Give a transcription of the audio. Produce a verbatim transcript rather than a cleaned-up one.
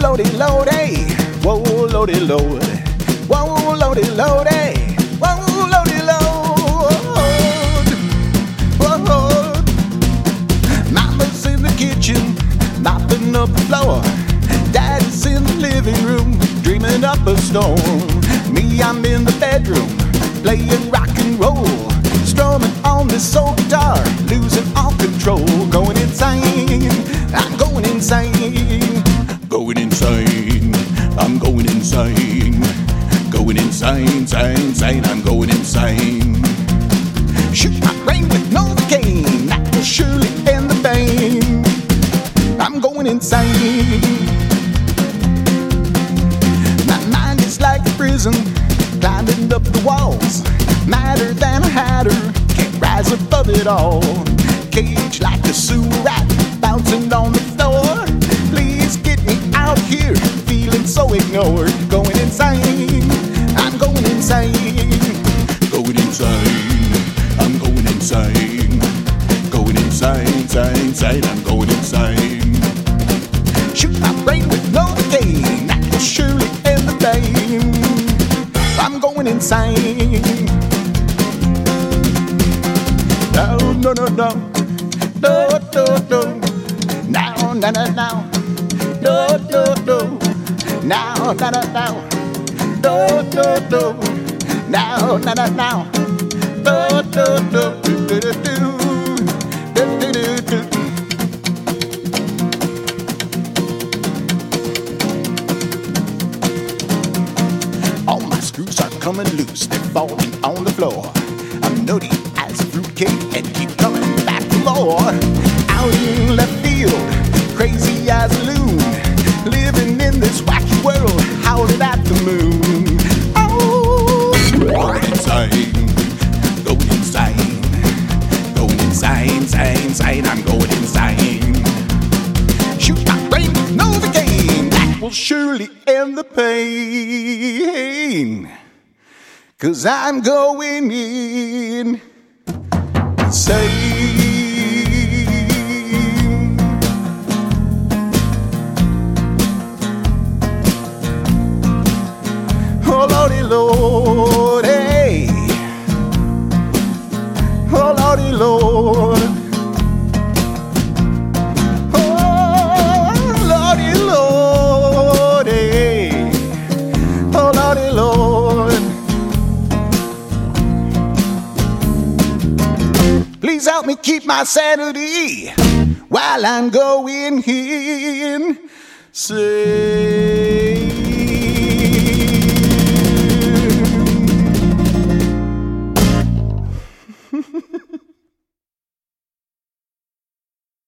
lordy, lordy, whoa, lordy, lord, whoa, lordy, lordy, whoa, lordy, lord, whoa. Mama's in the kitchen, mopping up the floor. Daddy's in the living room, dreaming up a storm. Me, I'm in the bedroom, playing rock and roll, strumming on this old guitar, losing all control. Going insane, I'm going insane, going insane, I'm going insane, going insane, insane, insane, I'm going insane. Shoot my brain with Novocaine, that will surely end the pain. I'm going insane. My mind is like a prison, climbing up the walls, madder than a hatter, can't rise above it all. Caged like a sewer rat, bouncing on the floor. Please get me out here, feeling so ignored. Going insane, I'm going insane, going insane, I'm going insane, going insane, insane, insane, I'm going insane. Shoot my brain with Novocaine, that will surely end the pain. I'm going insane. No, no, no, no, no, no, no, now, now, now, now, no, no, no, now, now, now, now, no, no, no, now, now, now, now, no, no, no, do, do, do, do, do, do, do, do. All my screws are coming loose, they're falling on the floor. I'm nutty as a fruitcake and keep coming back for more. Out in left field, crazy as a loon, living in this wacky world, howling at the moon. Oh, going insane, going insane, going insane, insane, insane, I'm going insane. Shoot my brain with Novocaine, that will surely end the pain. 'Cause I'm going in insane. Oh Lordy Lord, hey. Oh Lordy Lord. Oh Lordy Lord, hey. Oh Lordy Lord. Please help me keep my sanity while I'm going insane.